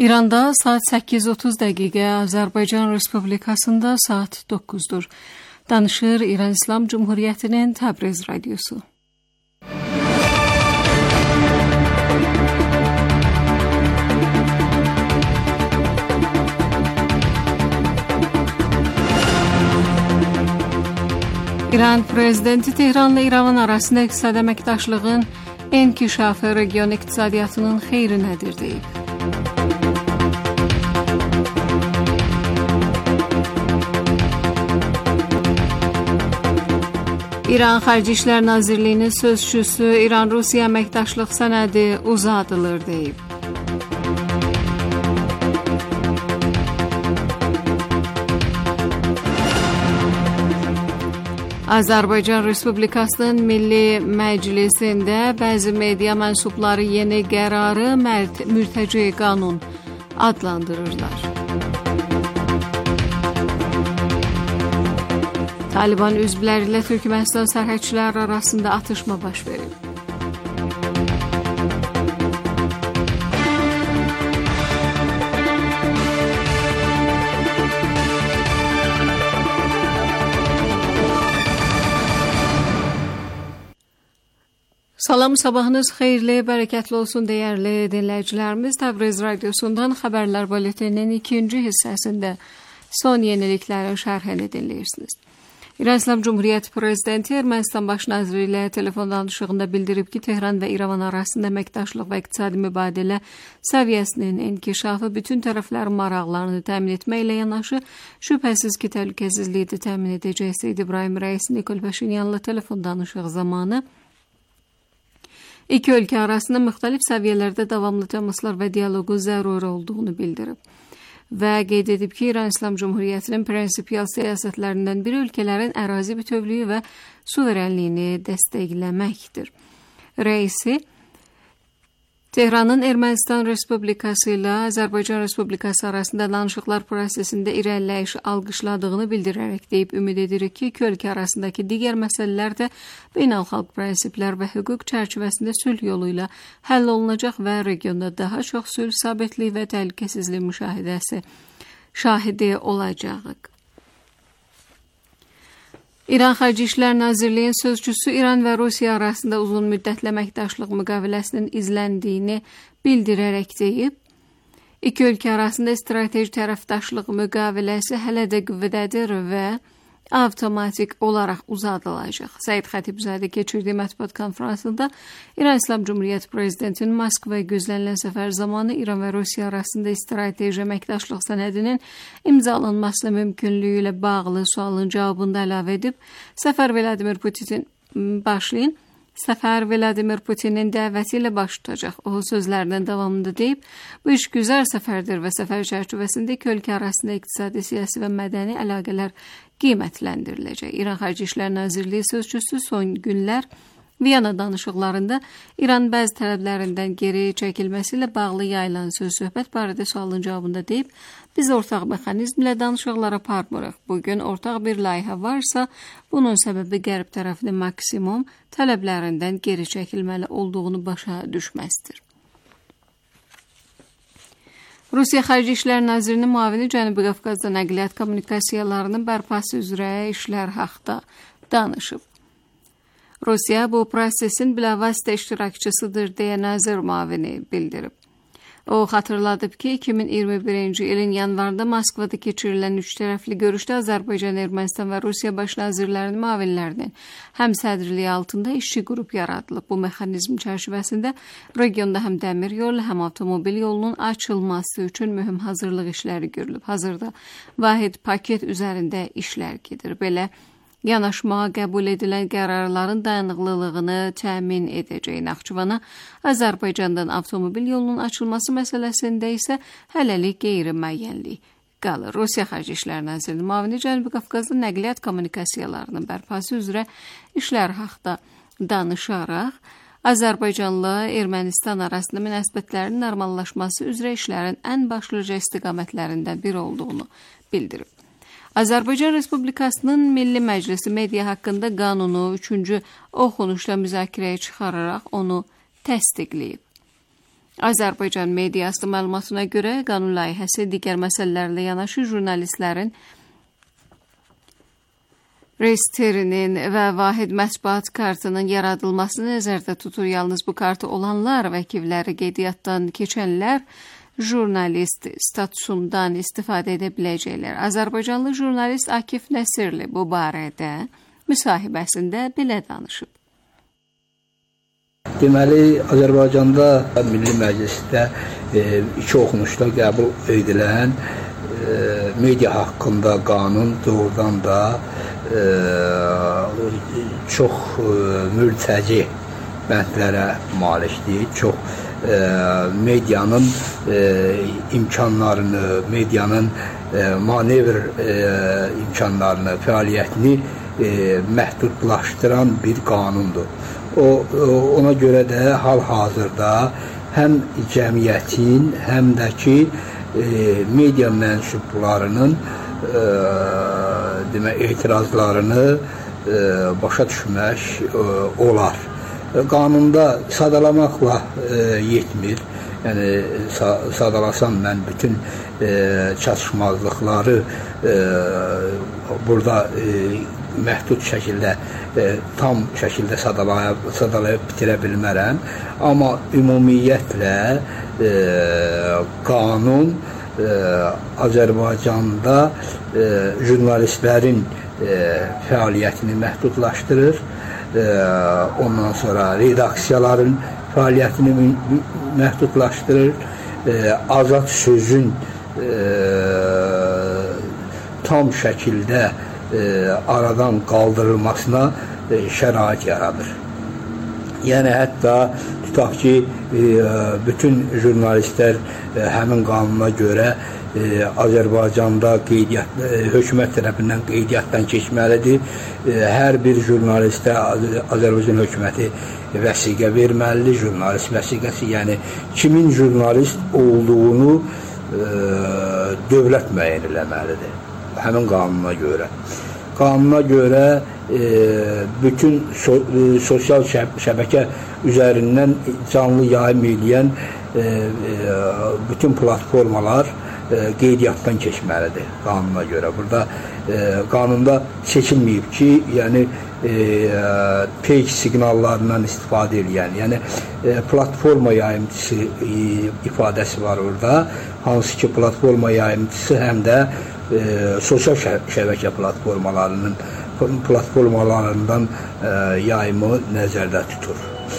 İranda saat 8:30 dəqiqə, Azərbaycan Respublikasında saat 9-dur. Danışır İran İslam Cumhuriyyətinin Təbriz radiosu. İran prezidenti Tehranla İrəvan arasında iqtisadi əməkdaşlığın inkişafı region iqtisadiyyatının xeyrinədir deyib. İran Xarici İşlər Nazirliyinin sözçüsü İran-Rusiya əməkdaşlıq sənədi uzadılır deyib. Azərbaycan Respublikasının Milli Məclisində bəzi media mənsubları yeni qərarı mürtəci qanun adlandırırlar. Taliban üzvləri ilə Türkmənistan sərhədçiləri arasında atışma baş verib. Salam, sabahınız xeyirli, bərəkətli olsun dəyərli dinləyicilərimiz. Təbriz radiosundan xəbərlər buletininin ikinci hissəsində son yeniliklərin şərhini dinləyirsiniz. İran İslam Cumhuriyyəti Prezidenti Ermənistan Baş naziri ilə telefon danışığında bildirib ki, Tehran və İrəvan arasında əməkdaşlıq və iqtisadi mübadilə səviyyəsinin inkişafı bütün tərəflərin maraqlarını təmin etməklə yanaşı, şübhəsiz ki, təhlükəsizliyi də təmin edəcək. Seyid İbrahim Rəisi Nikol Paşinyanla telefon danışığı zamanı İki ölkə arasında müxtəlif səviyyələrdə davamlı təmaslar və dialoqun zəruri olduğunu bildirib və qeyd edib ki, İran İslam Cumhuriyyətinin prinsipial siyasətlərindən biri ölkələrin ərazi bütövlüyü və suverenliyini dəstəkləməkdir. Rəisi Tehranın Ermənistan Respublikası ilə Azərbaycan Respublikası arasında danışıqlar prosesində irəliləyiş alqışladığını bildirərək deyib, ümid edirik ki, iki ölkə arasındakı digər məsələlər də beynəlxalq prinsiplər və hüquq çərçivəsində sülh yolu ilə həll olunacaq və regionda daha çox sülh, sabitlik və təhlükəsizlik şahidi olacağıq. İran Xarici İşlər Nazirliyinin sözçüsü İran və Rusiya arasında uzun müddətli əməkdaşlıq müqaviləsinin izləndiyini bildirərək deyib, iki ölkə arasında strateji tərəfdaşlıq müqaviləsi hələ də qüvvədədir və avtomatik olaraq uzadılacaq. Səid Xətibzadə keçirdiyi mətbuat konferansında İran İslam Cumhuriyyəti Prezidentinin Moskvaya gözlənilən səfər zamanı İran və Rusiya arasında strateji əməkdaşlıq sənədinin imzalanması mümkünlüyü ilə bağlı sualın cavabında əlavə edib, səfər Vladimir Putinin dəvəti ilə baş tutacaq. O sözlərinin davamında deyib, bu iş güzər səfərdir və səfər çərçivəsində iki ölkə arasında iqtisadi, siyasi və mədəni əlaqələr qiymətləndiriləcək. İran Xarici İşlər Nazirliyi sözçüsü son günlər Viyana danışıqlarında İran bəzi tələblərindən geri çəkilməsi ilə bağlı yayılan söz-söhbət barədə sualın cavabında deyib, biz ortaq mexanizmlə danışıqlar aparmırıq. Bugün ortaq bir layihə varsa, bunun səbəbi qərb tərəfinin maksimum tələblərindən geri çəkilməli olduğunu başa düşməzdir. Rusiya Xarici İşlər Nazirinin müavini Cənubi Qafqazda nəqliyyat kommunikasiyalarının bərpası üzrə işlər haqda danışıb. Rusiya bu prosesin bilavasitə iştirakçısıdır deyə nazir müavini bildirib. O xatırladıb ki, 2021-ci ilin yanvarında Moskvada keçirilən üç tərəfli görüşdə Azərbaycan, Ermənistan və Rusiya baş nazirlərinin müavinlərinin həmsədrliyi altında işçi qrup yaradılıb. Bu mexanizm çərçivəsində regionda həm dəmir yolu, həm avtomobil yolunun açılması üçün mühüm hazırlıq işləri görülüb. Hazırda vahid paket üzərində işlər gedir. Belə yanaşmağa qəbul edilən qərarların dayanıqlılığını təmin edəcək. Naxçıvana Azərbaycandan avtomobil yolunun açılması məsələsində isə hələlik qeyri-müəyyənlik qalır. Rusiya Xarici İşlər Nazirinin müavini Cənubi Qafqazda nəqliyyat kommunikasiyalarının bərpası üzrə işlər haqda danışaraq, Azərbaycanla Ermənistan arasında münasibətlərin normallaşması üzrə işlərin ən başlıca istiqamətlərindən biri olduğunu bildirib. Azərbaycan Respublikasının Milli Məclisi media haqqında qanunu 3-cü oxunuşda müzakirəyə çıxararaq onu təsdiqləyib. Azərbaycan mediası məlumatına görə qanun layihəsi digər məsələlərlə yanaşı jurnalistlərin reyestrinin və vahid mətbuat kartının yaradılmasını nəzərdə tutur. Yalnız bu kartı olanlar, vəkilləri, qeydiyyatdan keçənlər jurnalist statusundan istifadə edə biləcəklər. Azərbaycanlı jurnalist Akif Nəsirli bu barədə müsahibəsində belə danışıb. Deməli, Azərbaycanda Milli Məclisdə iki oxunuşda qəbul edilən media haqqında qanun doğrudan da çox mürtəci bəndlərə malikdir. Çox medianın imkanlarını, medianın manevr imkanlarını, fəaliyyətini məhdudlaşdıran bir qanundur. Ona görə də hal-hazırda həm cəmiyyətin, həm də ki media mənsublarının etirazlarını başa düşmək olar. Qanunda sadalamaqla yetmir. Yəni, sadalasan mən bütün çatışmazlıqları burada məhdud şəkildə, tam şəkildə sadalayıb bitirə bilmərəm. Amma ümumiyyətlə qanun Azərbaycanda jurnalistlərin fəaliyyətini məhdudlaşdırır. Ondan sonra redaksiyaların fəaliyyətini məhdudlaşdırır. Azad sözün tam şəkildə aradan qaldırılmasına şərait yaradır. Yəni, hətta tutaq ki, bütün jurnalistlər həmin qanuna görə Azərbaycanda hökumət tərəfindən qeydiyyatdan keçməlidir. Hər bir jurnalistə Azərbaycan hökuməti vəsiqə verməlidir. Jurnalist vəsiqəsi, yəni kimin jurnalist olduğunu dövlət müəyyən eləməlidir. Həmin qanuna görə. Qanuna görə bütün sosial şəbəkə üzərindən canlı yayım edən bütün platformalar qeydiyyatdan keçməlidir qanuna görə. Burada qanunda seçilməyib ki, yəni fake siqnallarından istifadə edən, yəni platforma yayımçısı ifadəsi var orada, hansı ki platforma yayımçısı həm də sosial şəbəkə platformalarından yayımı nəzərdə tutur.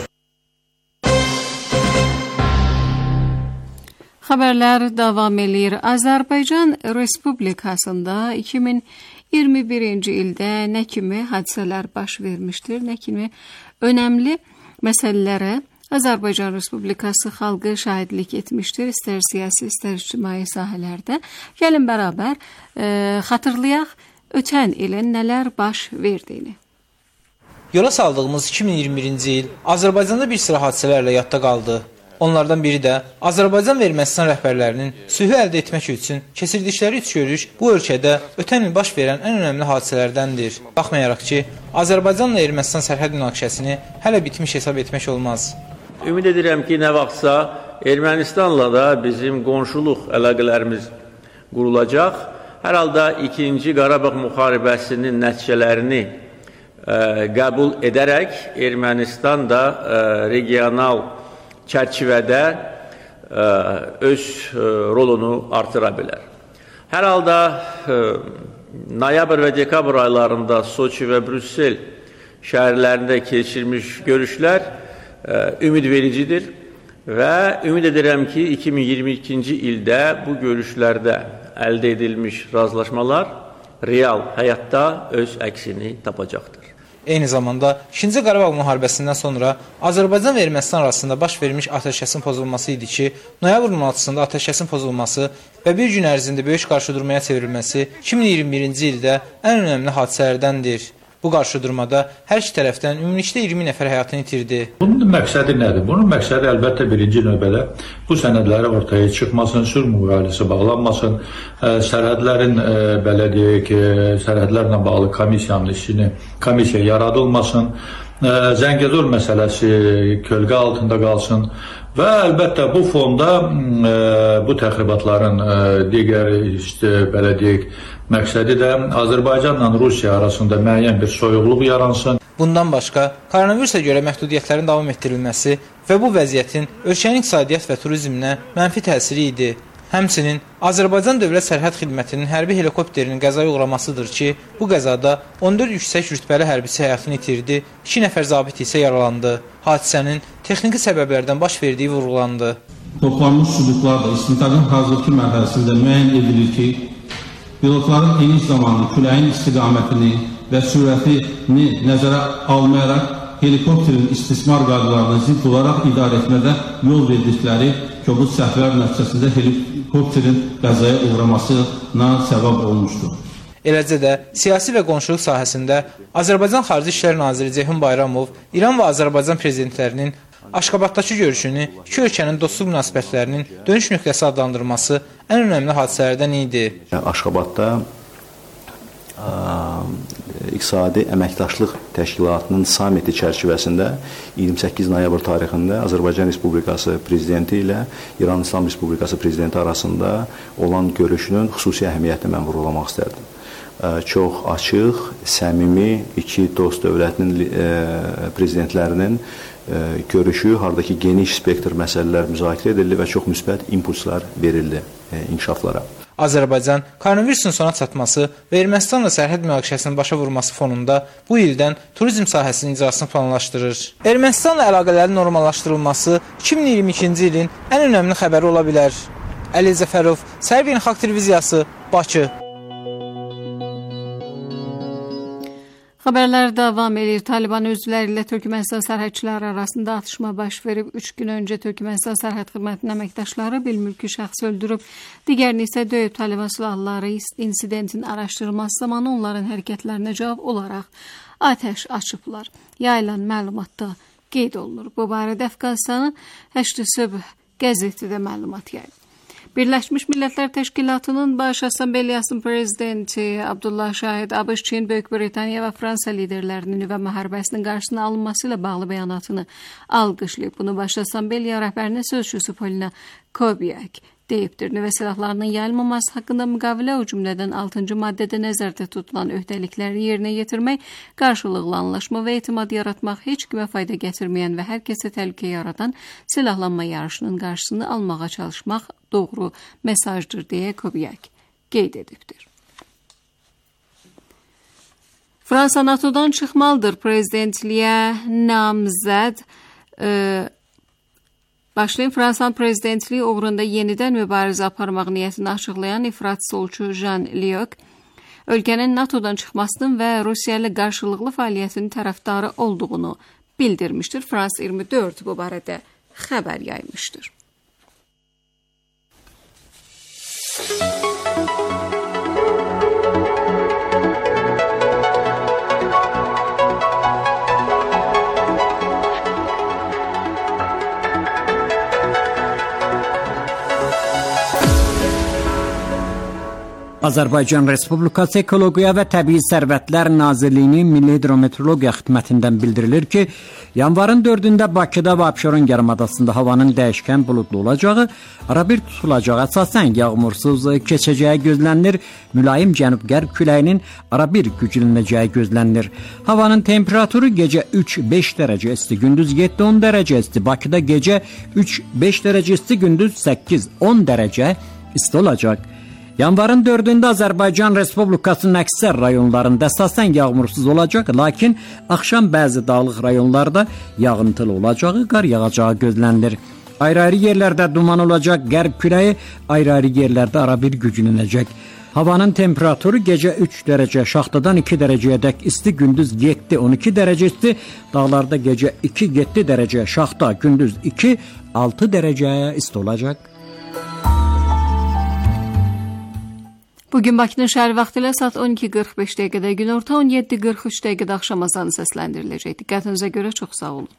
Xəbərlər davam edir. Azərbaycan Respublikasında 2021-ci ildə nə kimi hadisələr baş vermişdir, nə kimi önəmli məsələlərə Azərbaycan Respublikası xalqı şahidlik etmişdir, istər siyasi, istər ictimai sahələrdə. Gəlin bərabər xatırlayaq ötən ilin nələr baş verdiyini. Yola saldığımız 2021-ci il Azərbaycanda bir sıra hadisələrlə yadda qaldı. Onlardan biri də Azərbaycan və Ermənistan rəhbərlərinin sülhü əldə etmək üçün keçirdikləri üç görüş bu ölkədə ötən il baş verən ən önəmli hadisələrdəndir. Baxmayaraq ki, Azərbaycanla Ermənistan sərhəd münaqişəsini hələ bitmiş hesab etmək olmaz. Ümid edirəm ki, nə vaxtsa Ermənistanla da bizim qonşuluq əlaqələrimiz qurulacaq. Hər halda 2-ci Qarabağ müharibəsinin nəticələrini qəbul edərək Ermənistan da regional çərçivədə öz rolunu artıra bilər. Hər halda noyabr və dekabr aylarında Soçi və Brüssel şəhərlərində keçirilmiş görüşlər ümid vericidir və ümid edirəm ki, 2022-ci ildə bu görüşlərdə əldə edilmiş razılaşmalar real həyatda öz əksini tapacaqdır. Eyni zamanda 2-ci Qarabağ müharibəsindən sonra Azərbaycan və Ermənistan arasında baş vermiş atəşkəsin pozulması idi ki, noyabrın 16-sında atəşkəsin pozulması və bir gün ərzində böyük qarşıdurmaya çevrilməsi 2021-ci ildə ən önəmli hadisələrdəndir. Bu qarşıdurmada hər iki tərəfdən ümumilikdə 20 nəfər həyatını itirdi. Bunun məqsədi nədir? Bunun məqsədi əlbəttə birinci növbədə bu sənədləri ortaya çıxmasın, sülh müqaviləsi bağlanmasın, sərhədlərin belə deyək, sərhədlərlə bağlı komissiya yaradılmasın Zəngəzur məsələsi kölgə altında qalsın və əlbəttə bu fonda bu təxribatların digər belə deyək məqsədi də Azərbaycanla Rusiya arasında müəyyən bir soyuqluq yaransın. Bundan başqa, koronavirusa görə məhdudiyyətlərin davam etdirilməsi və bu vəziyyətin ölkənin iqtisadiyyat və turizminə mənfi təsiri idi. Həmçinin Azərbaycan Dövlət Sərhəd Xidmətinin hərbi helikopterinin qəzaya uğramasıdır ki, bu qəzada 14 yüksək rütbəli hərbiçi həyatını itirdi, 2 nəfər zabit isə yaralandı. Hadisənin texniki səbəblərdən baş verdiyi vurğulandı. Toplanmış sübutlarla istintaqın hazırki mərhələsində müəyyən edilir ki, pilotların eniş zamanı küləyin istiqamətini və sürətini nəzərə almayaraq helikopterin istismar qaydalarına zidd olaraq idarə etmədə yol verdikləri kobud səhvlər nəticəsində helikopterin qəzaya uğramasına səbəb olmuşdur. Eləcə də siyasi və qonşuluq sahəsində Azərbaycan Xarici İşlər Naziri Ceyhun Bayramov İran və Azərbaycan prezidentlərinin Aşqabaddakı görüşünü iki ölkənin dostluq münasibətlərinin dönüş nöqtəsi adlandırması ən önəmli hadisələrdən idi. Aşqabadda İqtisadi Əməkdaşlıq Təşkilatının samiti çərçivəsində 28 noyabr tarixində Azərbaycan Respublikası Prezidenti ilə İran İslam Respublikası Prezidenti arasında olan görüşünün xüsusi əhəmiyyətini mən vurğulamaq istərdim. Çox açıq, səmimi iki dost dövlətinin prezidentlərinin görüşü, haradakı geniş spektr məsələlər müzakirə edildi və çox müsbət impulslar verildi inkişaflara. Azərbaycan koronavirusun sona çatması və Ermənistanla sərhəd münaqişəsinin başa vurması fonunda bu ildən turizm sahəsinin icrasını planlaşdırır. Ermənistanla əlaqələrin normallaşdırılması 2022-ci ilin ən önəmli xəbəri ola bilər. Əli Zəfərov, Səhər Beynəlxalq Televiziyası, Bakı. Xəbərlər davam edir. Taliban özləri ilə Türkmənistan sərhədçiləri arasında atışma baş verib. 3 gün öncə Türkmənistan sərhəd xidmətinin əməkdaşları bir mülki şəxs öldürüb. Digərini isə döyüb. Taliban silahlıları insidentin araşdırılması zamanı onların hərəkətlərinə cavab olaraq atəş açıblar. Yayılan məlumatda qeyd olunur. Bu barədə Əfqanistanın Həşd-i Söbh qəzetidə məlumat yayıb. Birləşmiş Millətlər Təşkilatının Baş Assambleyasının prezidenti Abdullah Şahid ABŞ, Çin, Böyük Britaniya və Fransa liderlərinin nüvə müharibəsinin qarşısının alınması ilə bağlı bəyanatını alqışlayıb. Bunu Baş Assambleya rəhbərinin sözçüsü Polina Kobyak deyibdir. Nüvə silahlarının yayılmaması haqqında müqavilə, o cümlədən 6-cı maddədə nəzərdə tutulan öhdəlikləri yerinə yetirmək, qarşılıqlı anlaşma və etimad yaratmaq, heç kimə fayda gətirməyən və hər kəsə təhlükə yaradan silahlanma yarışının qarşısını almağa çalışmaq doğru mesajdır deyə Kobyak qeyd edibdir. Fransa NATO'dan çıxmalıdır. Prezidentliyə namzəd Fransanın prezidentliyi uğrunda yenidən mübarizə aparmaq niyyətini açıqlayan ifrat solçu Jean Lyok, ölkənin NATO'dan çıxmasının və Rusiya ilə qarşılıqlı fəaliyyətinin tərəfdarı olduğunu bildirmişdir. Frans 24 bu barədə xəbər yaymışdır. Azərbaycan Respublikası Ekologiya və Təbii Sərvətlər Nazirliyinin Milli Hidrometeorologiya Xidmətindən bildirilir ki, yanvarın 4-də Bakıda və Abşeron yarımadasında havanın dəyişkən buludlu olacağı, arabir tutulacağı, əsasən yağmursuz keçəcəyi gözlənilir. Mülayim cənub-qərb küləyinin arabir güclənəcəyi gözlənilir. Havanın temperaturu gecə 3-5 dərəcə isti, gündüz 7-10 dərəcə isti, Bakıda gecə 3-5 dərəcə isti, gündüz 8-10 dərəcə isti olacaq. Yanvarın 4-də Azərbaycan Respublikasının əksər rayonlarında əsasən yağmursuz olacaq, lakin axşam bəzi dağlıq rayonlarda yağıntılı olacağı, qar yağacağı gözlənilir. Ayrı-ayrı yerlərdə duman olacaq, qərb küləyi ayrı-ayrı yerlərdə arabir güclənəcək. Havanın temperaturu gecə 3 dərəcə, şaxtadan 2 dərəcəyədək isti, gündüz 7-12 dərəcə isti, dağlarda gecə 2-7 dərəcə, şaxta, gündüz 2-6 dərəcəyə isti olacaq. Bugün Bakının şəhər vaxtı ilə saat 12:45 dəqiqədə, günorta 17:43 dəqiqədə axşam azanı səsləndiriləcək. Diqqətinizə görə çox sağ olun.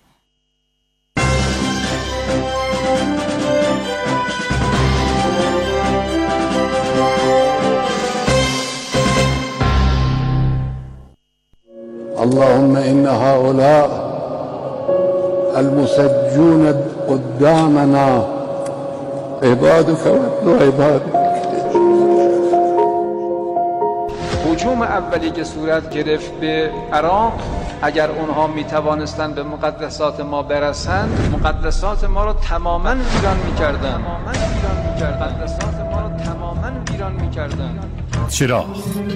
Allahümme inne haula المسجون قدامنا عبادك و عبادك. هجوم اولی که صورت گرفت به عراق، اگر اونها می توانستند به مقدسات ما برسند، مقدسات ما را تماما ویران می‌کردند. مقدسات ما را تماما ویران می‌کردند. چرا؟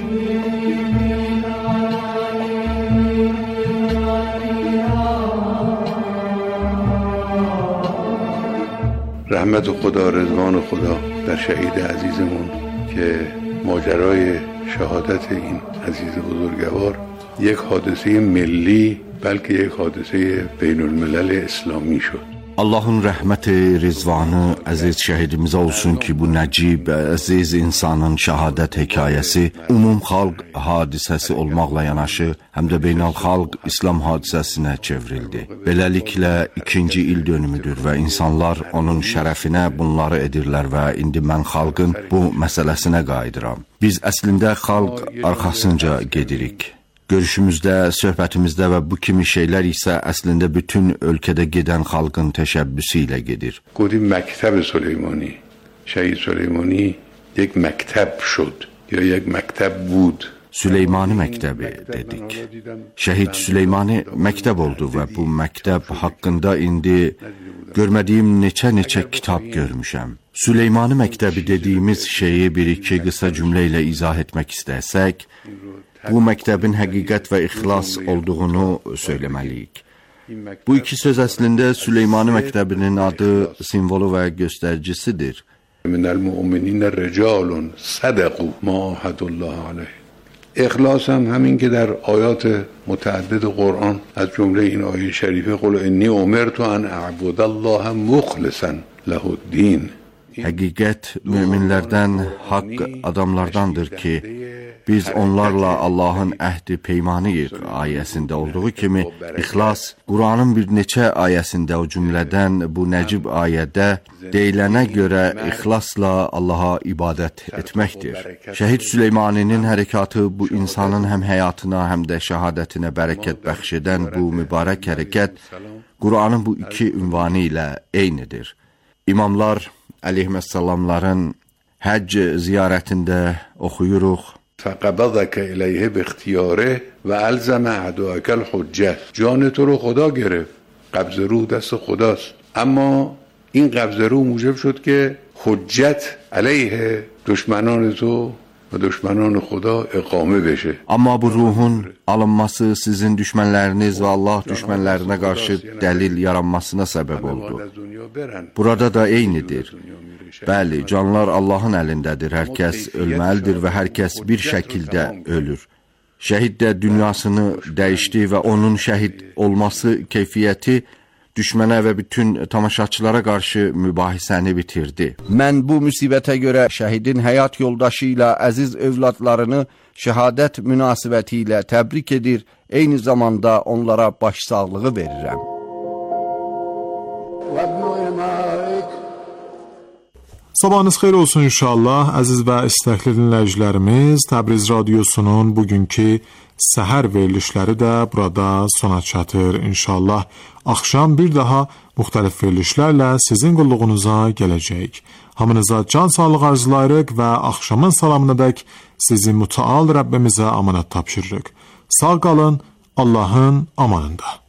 رحمت خدا، رضوان خدا در شهید عزیزمون که ماجرای شهادت این عزیز بزرگوار یک حادثه ملی بلکه یک حادثه بین الملل اسلامی şud. Allahın rəhməti, rizvanı əziz şəhidimizə olsun ki, bu nəcib, əziz insanın şəhadət hekayəsi umum xalq hadisəsi olmaqla yanaşı, həm də beynəlxalq İslam hadisəsinə çevrildi. Beləliklə, ikinci il dönümüdür və insanlar onun şərəfinə bunları edirlər və indi mən xalqın bu məsələsinə qayıdıram. Biz əslində xalq arxasınca gedirik. Görüşümüzdə, söhbətimizdə və bu kimi şeylər isə əslində bütün ölkədə gedən xalqın təşəbbüsü ilə gedir. Qudi məktəb Süleymani, Şəhid Süleymani یک məktəb şud, ya یک məktəb bud. Süleymani məktəbi dedik. Şəhid Süleymani məktəb oldu və bu məktəb haqqında indi görmədiyim neçə kitab görmüşəm. Süleymani məktəbi dediyimiz şeyi bir-iki qısa cümlə ilə izah etmək istəsək, bu məktəbin həqiqət və ixlas olduğunu söyləməliyik. Bu iki söz əslində Süleymani məktəbinin adı, simvolu və göstəricisidir. Minəl mu'mininə ricalun sədəqu ma ahədullah aleyh. İxlas هم همین که در آیات متعدد قرآن از جمله این آیه شریفه قل انی امرت ان اعبد الله مخلصا له الدین. Həqiqət möminlərdən, haqq adamlardandır ki, biz onlarla Allahın əhdi peymanıyıq ayəsində olduğu kimi, ixlas Quranın bir neçə ayəsində o cümlədən bu nəcib ayədə deyilənə görə ixlasla Allaha ibadət etməkdir. Şəhid Süleymaninin hərəkatı bu insanın həm həyatına, həm də şəhadətinə bərəkət bəxş edən bu mübarək hərəkət Quranın bu iki ünvanı ilə eynidir. İmamlar əleyhissalamların həcc ziyarətində oxuyuruq. فقبضك الیه باختیاره و الزم اعداءک الحجه. جان تو رو خدا گرفت. قبض روح دست خداست. اما این قبض روح موجب شد که حجت علیه دشمنان تو və düşmənan Xuda iqamə beşə. Amma bu ruhun alınması sizin düşmənləriniz və Allah düşmənlərinə qarşı dəlil yaranmasına səbəb oldu. Burada da eynidir. Bəli, canlar Allahın əlindədir. Hər kəs ölməlidir və hər kəs bir şəkildə ölür. Şəhid də dünyasını dəyişdi və onun şəhid olması keyfiyyəti düşmənə və bütün tamaşaçılara qarşı mübahisəni bitirdi. Mən bu müsibətə görə şəhidin həyat yoldaşı ilə əziz övladlarını şəhadət münasibəti ilə təbrik edir, eyni zamanda onlara başsağlığı verirəm. Sabahınız xeyir olsun inşallah, əziz və istəkli dinləyicilərimiz. Təbriz Radiosunun bugünkü səhər verilişləri də burada sona çatır. İnşallah axşam bir daha müxtəlif verilişlərlə sizin qulluğunuza gələcək. Hamınıza can sağlığı arzulayırıq və axşamın salamınadək sizi mütəal Rəbbimizə amanat tapşırırıq. Sağ qalın, Allahın amanında.